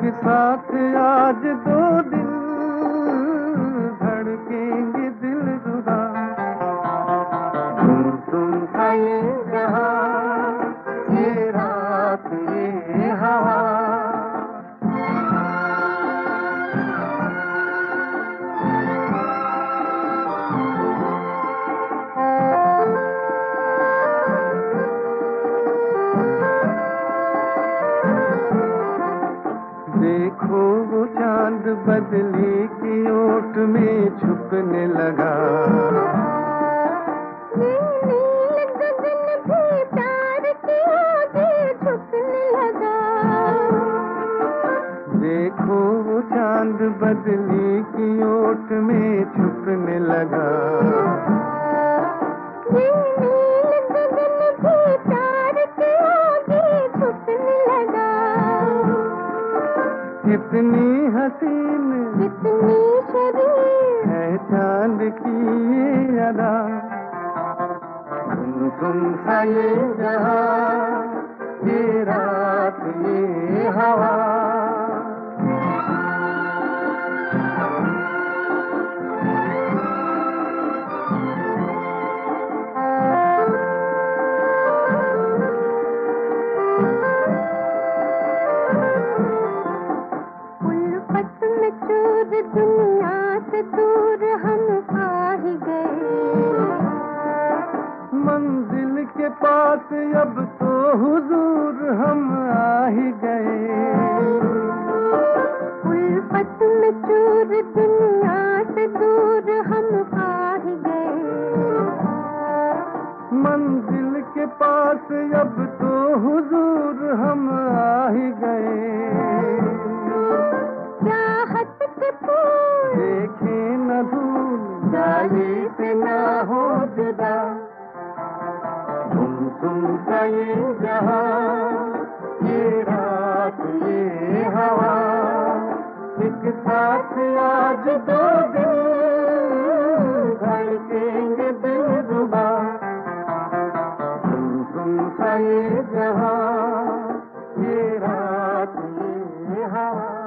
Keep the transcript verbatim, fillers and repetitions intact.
साथ आज दो दिल धड़केंगे दिल रुबा। तुम तुम सा ये जहां, ये रात ये हवा। देखो वो चांद बदली की ओट में छुपने लगा। नील गगन भी प्यार की आगे छुपने लगा। देखो वो चांद बदली की ओट में छुपने लगा। नील गगन भी प्यार की आगे छुपने लगा। कितनी हसीन कितनी शरीर है चांद की ये अदा। तुम तुम सा ये जहां, ये रात ये हवा। चूर दुनिया से दूर हम आ ही गए। मंजिल के पास अब तो हुजूर हम आ ही गए। उल्फत में चूर दुनिया से दूर हम आ ही गए। मंजिल के पास अब तो हुजूर हम आ ही गए। देखे न धूल जाए से ना हो जुदा। तुम तुम सा ये जहां, ये रात ये हवा। एक साथ आज दो दिल धड़केंगे दिल रुबा। तुम तुम सा ये जहां, ये रात ये हवा।